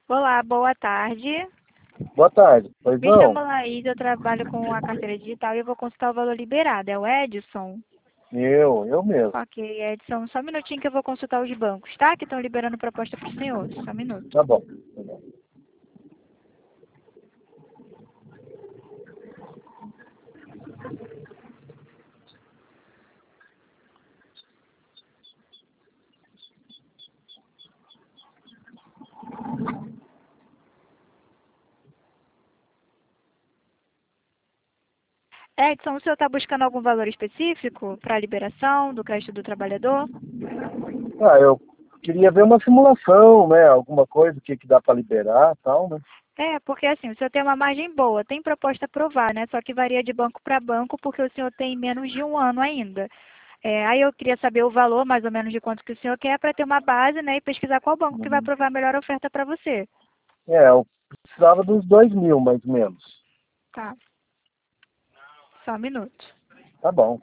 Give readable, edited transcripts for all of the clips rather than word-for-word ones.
Olá, boa tarde. Boa tarde. Pois Me chamo não? Laís, eu trabalho com a carteira digital e eu vou consultar o valor liberado. É o Edson? Eu mesmo. Ok, Edson, só um minutinho que eu vou consultar os bancos, tá? Que estão liberando proposta para o senhor. Só um minuto. Tá bom. Tá bom. Edson, o senhor está buscando algum valor específico para a liberação do crédito do trabalhador? Eu queria ver uma simulação, né? Alguma coisa, o que que dá para liberar e tal, né? É, porque assim, o senhor tem uma margem boa, tem proposta aprovada, né? Só que varia de banco para banco, porque o senhor tem menos de um ano ainda. Aí eu queria saber o valor, mais ou menos, de quanto que o senhor quer, para ter uma base, né? E pesquisar qual banco que vai Uhum. aprovar a melhor oferta para você. Eu precisava dos 2.000, mais ou menos. Tá, só um minuto. Tá bom.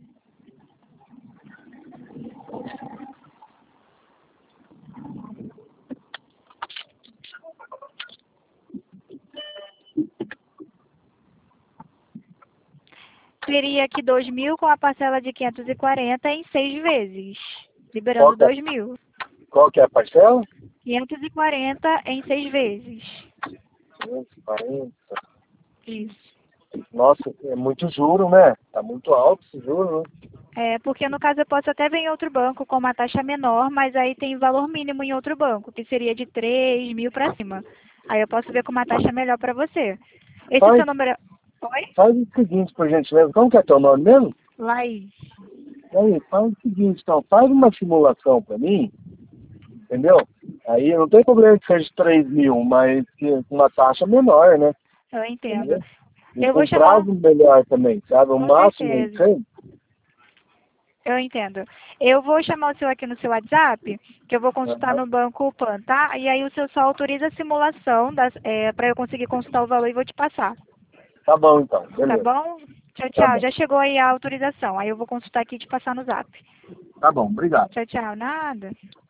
Teria aqui 2.000 com a parcela de 540 em 6 vezes. Qual Liberando que é, 2.000. qual que é a parcela? 540 em 6 vezes. 540. Isso. Nossa, é muito juro, né? Tá muito alto esse juro, né? Porque no caso eu posso até ver em outro banco com uma taxa menor, mas aí tem valor mínimo em outro banco, que seria de 3.000 para cima. Aí eu posso ver com uma taxa melhor para você. Esse Faz, seu número é... Oi? faz o seguinte, por gentileza. Como que é teu nome mesmo? Laís. Aí, faz o seguinte, então. Faz uma simulação para mim, entendeu? Aí não tem problema que seja 3.000, mas com uma taxa menor, né? Eu entendo. Entendeu? E Eu vou com chamar... prazo melhor também, sabe? O Com máximo aí, certeza. sei. Eu entendo. Eu vou chamar o senhor aqui no seu WhatsApp, que eu vou consultar Aham. no Banco Pan, tá? E aí o senhor só autoriza a simulação para eu conseguir consultar o valor e vou te passar. Tá bom, então. Tá Beleza. bom? Tchau, Tá tchau. bom. Já chegou aí a autorização. Aí eu vou consultar aqui e te passar no Zap. Tá bom. Obrigado. Tchau, tchau. Nada.